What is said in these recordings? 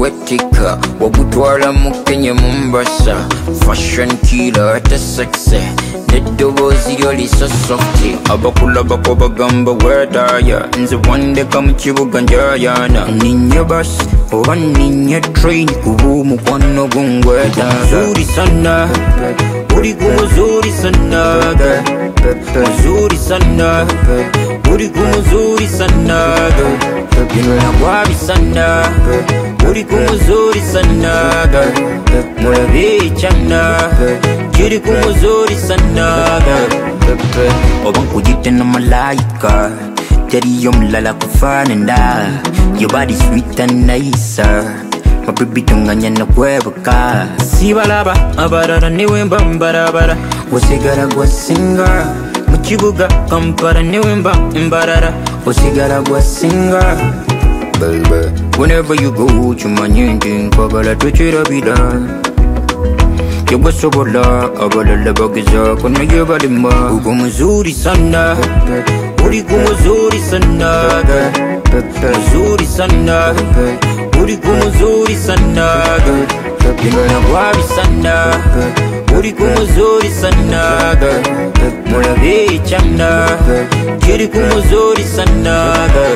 wagwetika wagutwala mu Kenya Mombasa. Fashion killer ate sexy neddobozi lyo liso softy. Abakula bako bagamba wedaya nze wandeka mu kibuga njayana. Ninye bus oba ninye train kubu mukwano gungweda. Muzuri sana uri kumuzuri sana muzuri sana uri kumuzuri sana binagwabi sana uri kumuzuri sana mulabi chana kiri kumuzuri sana. Oba nkujite na malaika teriyo mlala kufanana. Your body sweet and nice, my baby tunganya na kwebuka. Sibalaba abarara niwe mbambarabara wasigara gwasinga mu kibuga Kampala niwe mbambarara wasigara gwasinga. Baby, whenever you go chumanye nkwagala tukirabira. Yogwasobola abalala bagiza kono yebalima. Ugo muzuri sana uri kumuzuri sana muzuri sana uri kumuzuri sana binagwabi sana uri kumuzuri sana mulabi chana kiri kumuzuri sana.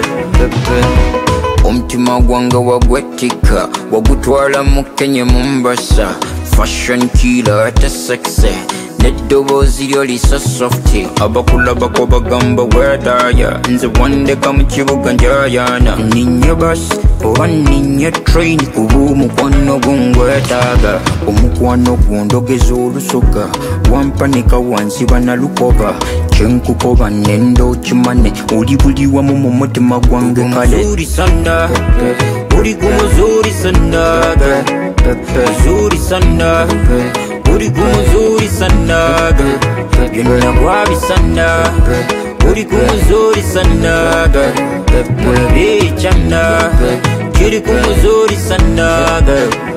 Omutima gwange wagwetika wagutwala mu Kenya Mombasa. Fashion killer ate sexy neddobozi lyo liso softy. Abakula bako bagamba wedaya nze wandeka mu kibuga njayana. Ninye bus oba ninye train kubu mukwano gungwetaaga. Omukwano gundogeza olusoga wampanika wansi banalukoba. Kyenkukoba nendo kimane oli buli wamu mu mutima gwange kale. Muzuri sana uri kumuzuri sana muzuri sana uri kumuzuri sana binagwabi sana uri kumuzuri sana mulabi chana kiri kumuzuri sana.